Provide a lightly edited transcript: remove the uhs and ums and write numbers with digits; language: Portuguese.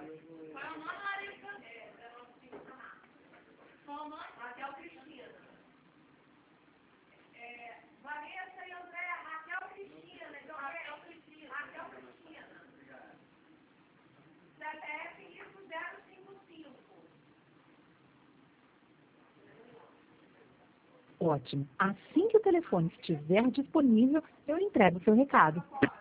Raquel Cristina. Vanessa e André, Raquel Cristina. Raquel Cristina. CPF isso 055. Ótimo. Assim que o telefone estiver disponível, eu entrego o seu recado.